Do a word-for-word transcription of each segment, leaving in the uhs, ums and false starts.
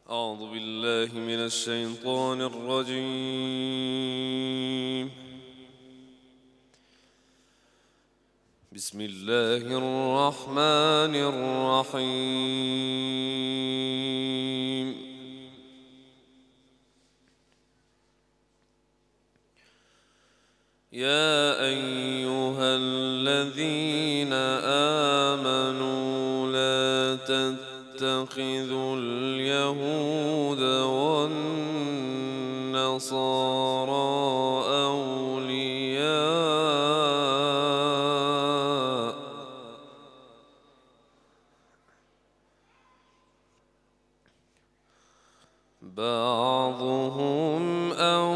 أعوذ بالله من الشيطان الرجيم. بسم الله الرحمن الرحيم. يا أيها الذين آمنوا لا تتخذوا اليهود والنصارى أولياء بعضهم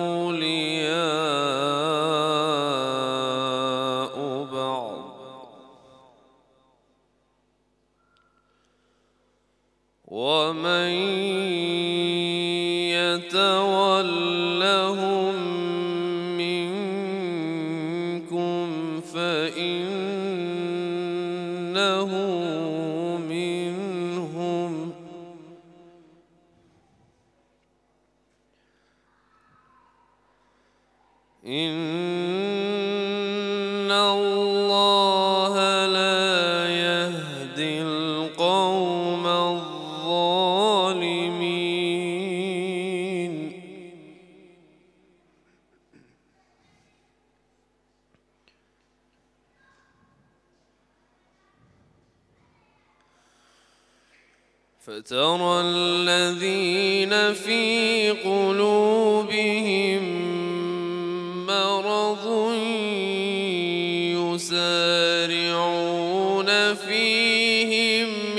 أولياء بعض ومن يتولهم منكم فإنه منهم إن الله لا يهدي القوم الظالمين. فترى الذين في قلوبهم مرض يسارعون فيهم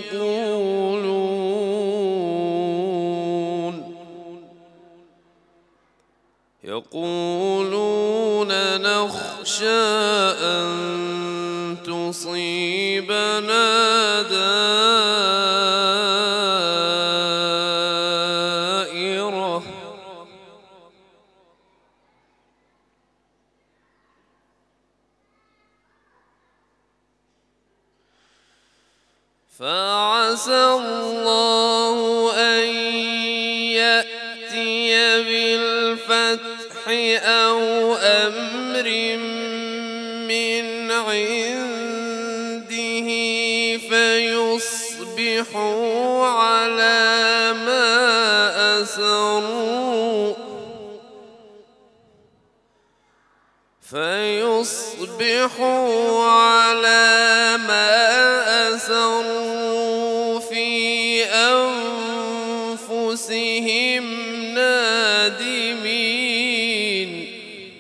يقولون يقولون نخشى أن تصيبنا دائرة فعسى الله أن يأتي بالفتح أو أمر من عنده فيصبحوا على ما أسروا فيصبحوا على ما أسروا في أنفسهم نادمين.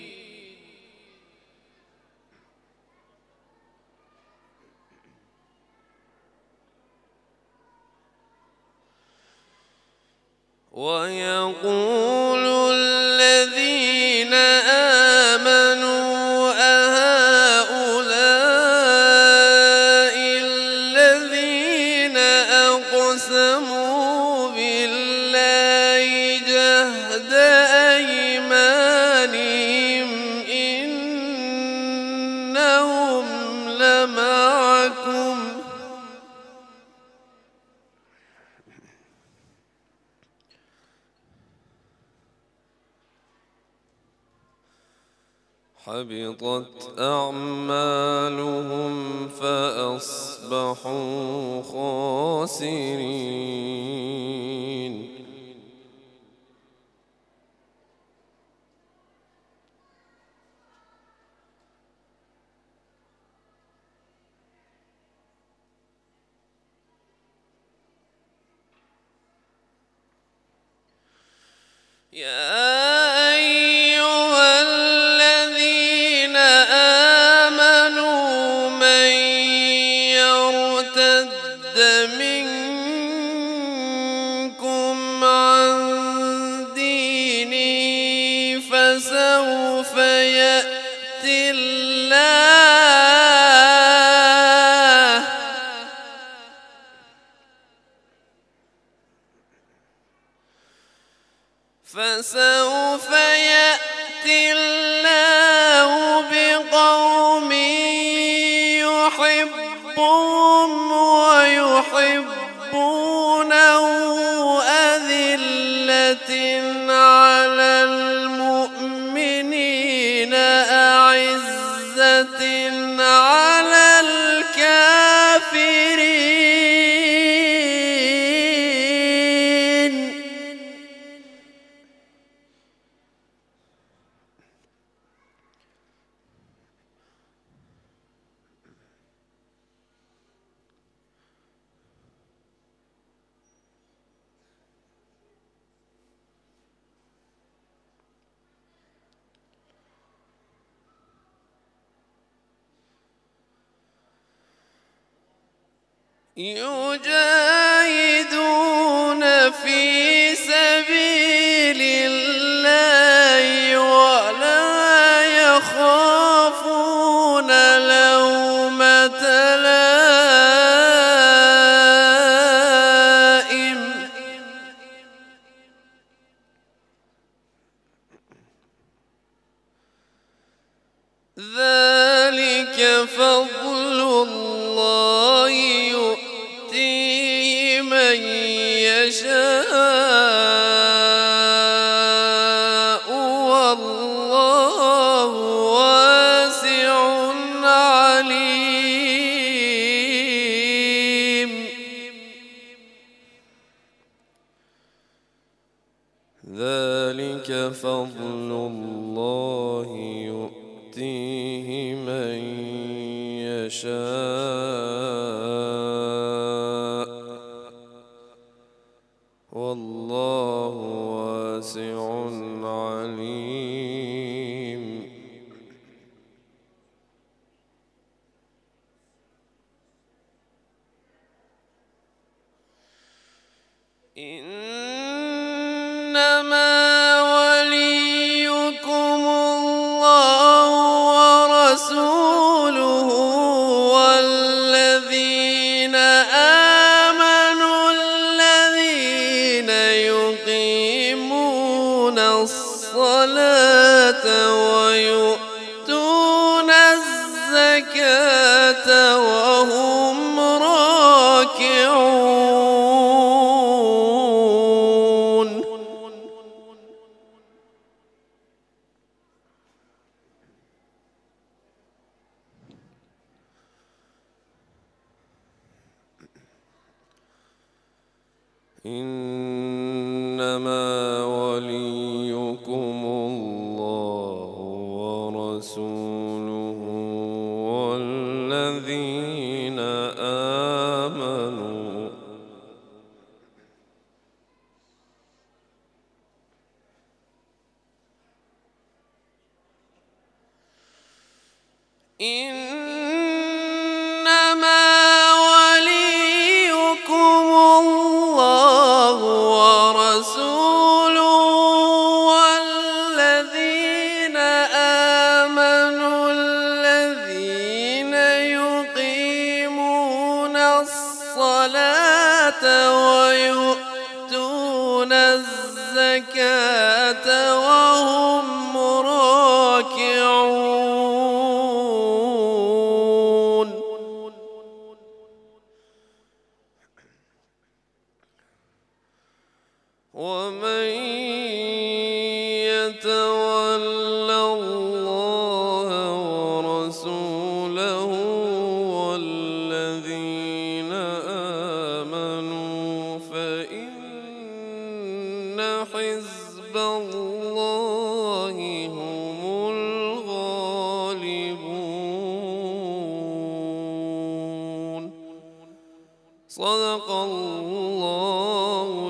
ويقول الذين آمنوا أهؤلاء الذين أقسموا بالله جهد أيمانهم إنهم لمعكم حبطت أعمالهم فأصبحوا خاسرين. يا فسوف يأتي الله فسوف يأتي الله بقوم يحبهم ويحبونه أذلة على المؤمنين أعزة على الكافرين. يجاهدون في سبيل الله ولا يخافون لومة لائم. ذلك فضل الله يؤتيه من يشاء والله واسع عليم. ذلك فضل الله يؤتيه من يشاء والله واسع عليم. إنما وليكم الله ورسوله والذين آمنوا الذين يقيمون الصلاة ويؤتون الزكاة وهم راكعون. إنما وليكم الله ورسوله والذين آمنوا إنما وليكم الله ورسوله والذين آمنوا الذين يقيمون الصلاة ويؤتون الزكاة وهم راكعون. ومن يتول الله ورسوله والذين آمنوا فإن حزب الله هم الغالبون. صدق الله